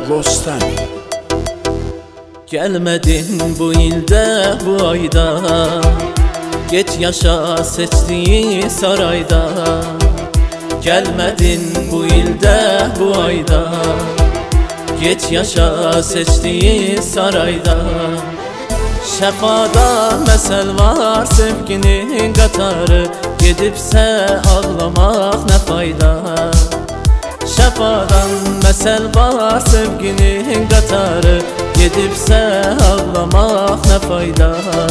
Rostami. Gelmedin bu ilde bu ayda, git yaşa seçtiğin sarayda. Gelmedin bu ilde bu ayda, git yaşa seçtiğin sarayda. Şəfada məsəl var sevginin qatarı, gedibsə ağlamaq nə fayda. Şəfadan məsəl var sevginin qatarı, gedibsə ağlamaq nə fayda.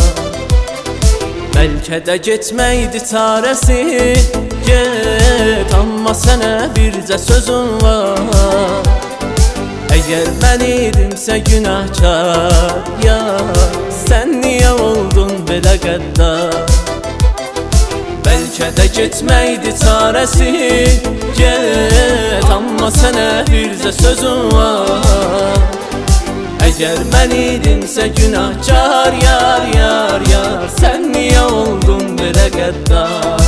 Bəlkə də getməkdi çarəsi, get, amma sənə bircə sözüm var. Əgər mən idimsə günahkar, ya sən niyə oldun belə qəddar? Bəlkə də getməkdi çarəsi, get, amma sənə bircə sözüm var. Əgər mən idimsə günahkar, yar, yar, yar, sən niyə oldun belə qəddar?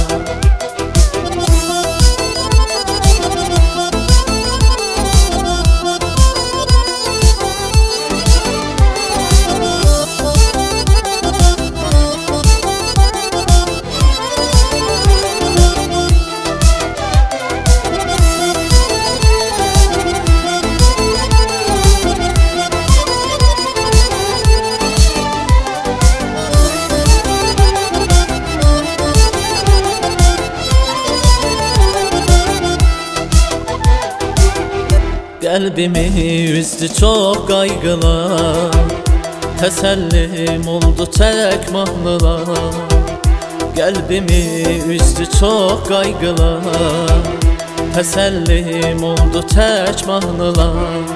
Qəlbimi üzdü çox qayğılar, təsəllim oldu tək mahnılar. Qəlbimi üzdü çox qayğılar, təsəllim oldu tək mahnılar.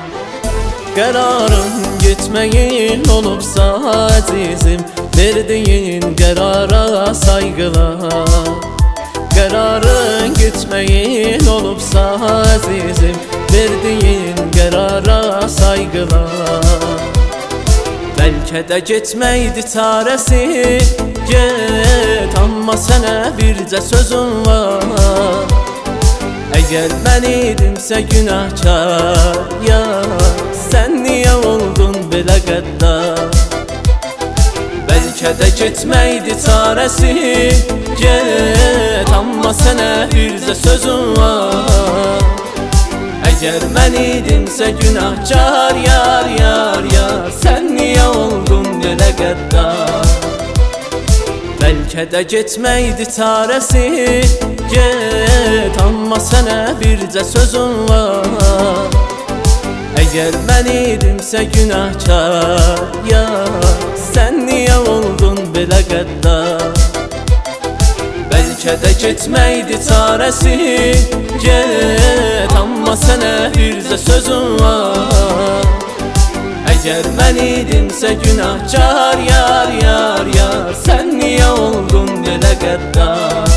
Qərarın getməyin olubsa əzizim, verdiyin qərara sayğılar. Qərarın getməyin olubsa əzizim, verdiyin qərara sayğılar. Bəlkə də getməkdi çarəsi, get, amma sənə bircə sözüm var. Əgər mən idimsə günahkar, ya sən niyə oldun belə qəddar? Bəlkə də getməkdi çarəsi, get, amma sənə bircə sözüm var. Əgər mən idimsə günahkar, yar, yar, yar, sən niyə oldun belə qəddar? Bəlkə də getməkdi çarəsi, get, amma sənə bircə sözüm var. Əgər mən idimsə günahkar, yar, sən niyə oldun belə qəddar? Bəlkə də getməkdi çarəsi, get, amma sənə bircə sözüm var. Əgər mən idimsə günahkar, yar, yar, yar, sən niyə oldun belə qəddar?